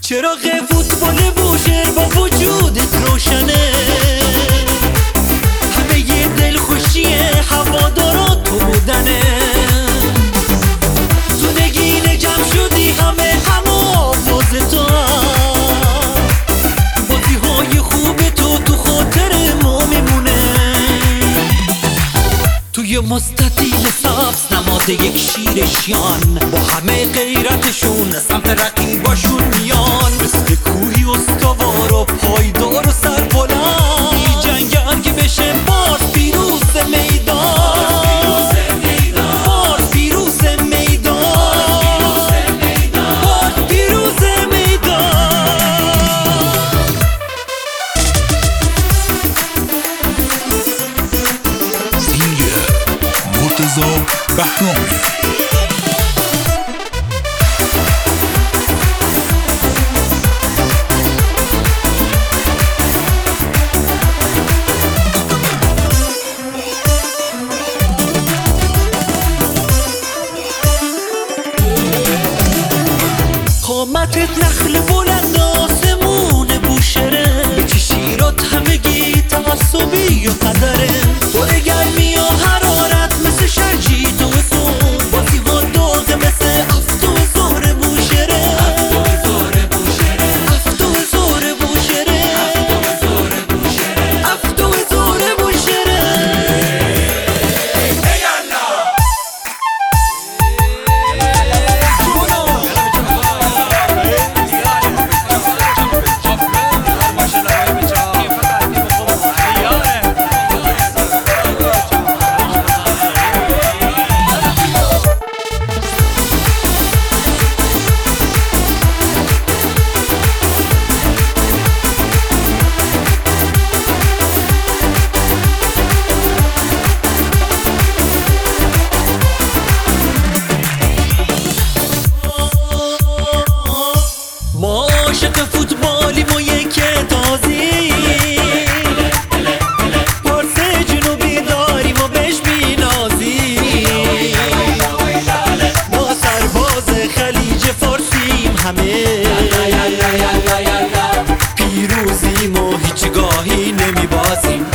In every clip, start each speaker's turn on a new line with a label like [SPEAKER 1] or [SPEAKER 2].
[SPEAKER 1] چراغ فوتبال بوشهر با وجودت روشنه، همه یه دل خوشیه هوادارات تو بودنه. تو نگین جمع شدی همه آواز تو، بازی های خوب تو خاطر ما میمونه. توی مستطیل سبز نماد یک شیرشیان، با همه غیرتشون سمت رقیباشون میان. مثل کوهی استوار و پایدار و سربلند، بی جنگل که بشه باز پیروز میدان. باز پیروز میدان، باز پیروز میدان.
[SPEAKER 2] سینگر مرتضی بهرامی.
[SPEAKER 1] قامتت نخل بلند آسمون بوشهره، به چشیرات همگی تعصبی و قدره. پر گرمی و حرارت مثل شرجی تو سون، بازی ها داغ مثل افتو زهر بوشهره. افتو زهر بوشهره، افتو زهر بوشهره. ما عاشق فوتبالیم و یک تازی، پارس جنوبی داریم و بهش بینازی. ما سرباز خلیج فارسیم همه، پیروزیم و هیچگاهی نمیبازیم.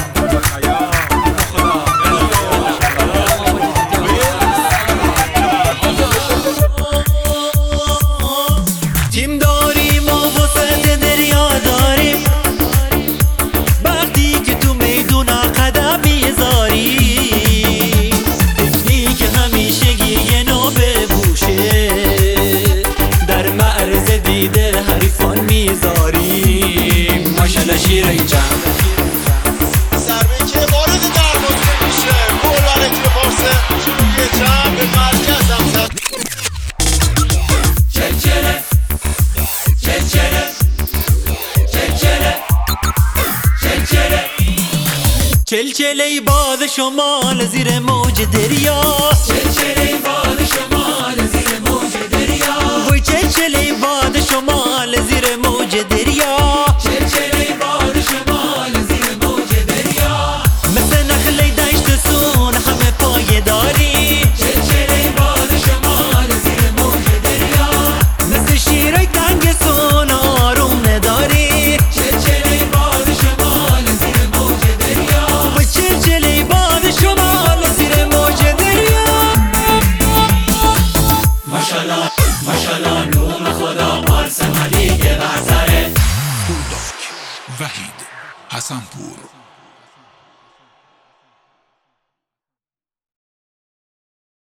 [SPEAKER 1] تیم داریم و وسط دریا داریم، وقتی که تو میدون قدم میذاری. تکنیک همیشگی یه نابه بوشه، در معرض دیده حریفان میذاریم. ماشالله شیره جمع
[SPEAKER 3] ضربه که وارد دروازه میشه، گل برای تیم فارس. یه جمع به مرکز هم زد.
[SPEAKER 1] چلچله چلچله چلچله چلچله چلچله باد شمال زیر موج دریا. چلچله باد شمال زیر موج دریا. وای چلچله باد شمال زیر موج دریا. چلچله باد شمال زیر موج دریا. مثل نخل دشت سون همه پایداری. چلچله باد شمال زیر موج دریا. مثل شیرای تنگ سون آروم نداری. چلچله باد شمال زیر موج دریا. و چلچله باد شمال زیر موج دریا. ماشالله ماشالله نوم خدا پارس ملیک برسره.
[SPEAKER 2] بولداک وحید حسنپور.